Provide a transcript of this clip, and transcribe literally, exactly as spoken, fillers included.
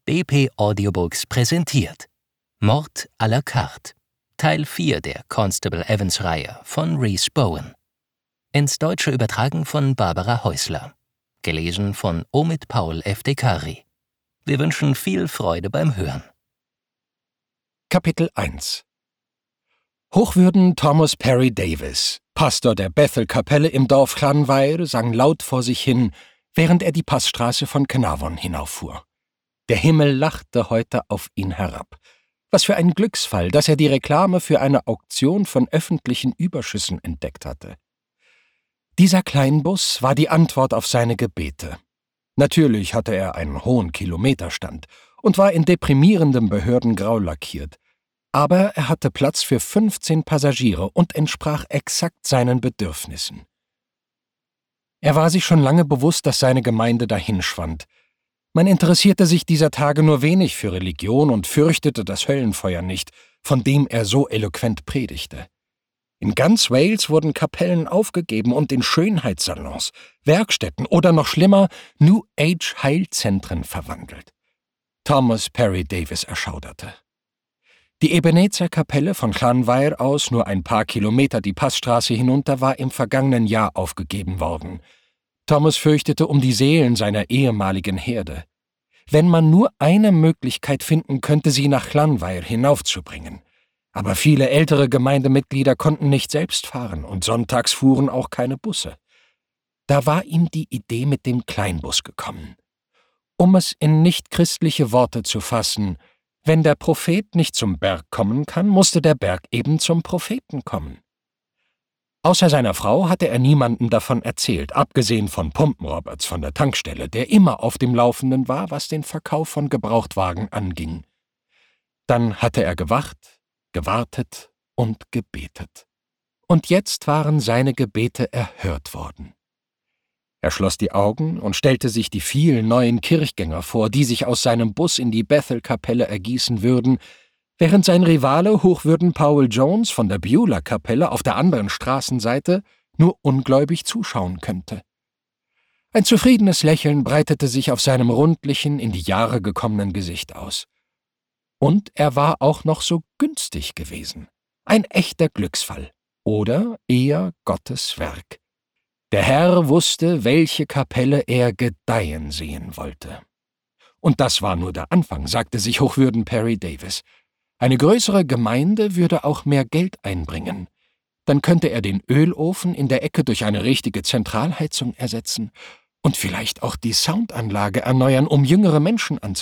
D P Audiobooks präsentiert Mord à la carte, Teil vier der Constable Evans-Reihe von Rhys Bowen. Ins Deutsche übertragen von Barbara Häusler. Gelesen von Omid Paul Eftekari. Wir wünschen viel Freude beim Hören. Kapitel eins Hochwürden Thomas Perry Davis, Pastor der Bethel-Kapelle im Dorf Llanfair, sang laut vor sich hin, während er die Passstraße von Caernarfon hinauffuhr. Der Himmel lachte heute auf ihn herab. Was für ein Glücksfall, dass er die Reklame für eine Auktion von öffentlichen Überschüssen entdeckt hatte. Dieser Kleinbus war die Antwort auf seine Gebete. Natürlich hatte er einen hohen Kilometerstand und war in deprimierendem Behördengrau lackiert. Aber er hatte Platz für fünfzehn Passagiere und entsprach exakt seinen Bedürfnissen. Er war sich schon lange bewusst, dass seine Gemeinde dahinschwand. Man interessierte sich dieser Tage nur wenig für Religion und fürchtete das Höllenfeuer nicht, von dem er so eloquent predigte. In ganz Wales wurden Kapellen aufgegeben und in Schönheitssalons, Werkstätten oder noch schlimmer, New-Age-Heilzentren verwandelt. Thomas Perry Davis erschauderte. Die Ebenezer-Kapelle von Llanfair aus, nur ein paar Kilometer die Passstraße hinunter, war im vergangenen Jahr aufgegeben worden. Thomas fürchtete um die Seelen seiner ehemaligen Herde. Wenn man nur eine Möglichkeit finden könnte, sie nach Llanfair hinaufzubringen. Aber viele ältere Gemeindemitglieder konnten nicht selbst fahren und sonntags fuhren auch keine Busse. Da war ihm die Idee mit dem Kleinbus gekommen. Um es in nichtchristliche Worte zu fassen: Wenn der Prophet nicht zum Berg kommen kann, musste der Berg eben zum Propheten kommen. Außer seiner Frau hatte er niemandem davon erzählt, abgesehen von Pumpen-Roberts von der Tankstelle, der immer auf dem Laufenden war, was den Verkauf von Gebrauchtwagen anging. Dann hatte er gewacht, gewartet und gebetet. Und jetzt waren seine Gebete erhört worden. Er schloss die Augen und stellte sich die vielen neuen Kirchgänger vor, die sich aus seinem Bus in die Bethel-Kapelle ergießen würden, während sein Rivale Hochwürden Powell Jones von der Beulah-Kapelle auf der anderen Straßenseite nur ungläubig zuschauen könnte. Ein zufriedenes Lächeln breitete sich auf seinem rundlichen, in die Jahre gekommenen Gesicht aus. Und er war auch noch so günstig gewesen. Ein echter Glücksfall. Oder eher Gottes Werk. Der Herr wusste, welche Kapelle er gedeihen sehen wollte. Und das war nur der Anfang, sagte sich Hochwürden Perry Davis. Eine größere Gemeinde würde auch mehr Geld einbringen. Dann könnte er den Ölofen in der Ecke durch eine richtige Zentralheizung ersetzen und vielleicht auch die Soundanlage erneuern, um jüngere Menschen anzuziehen.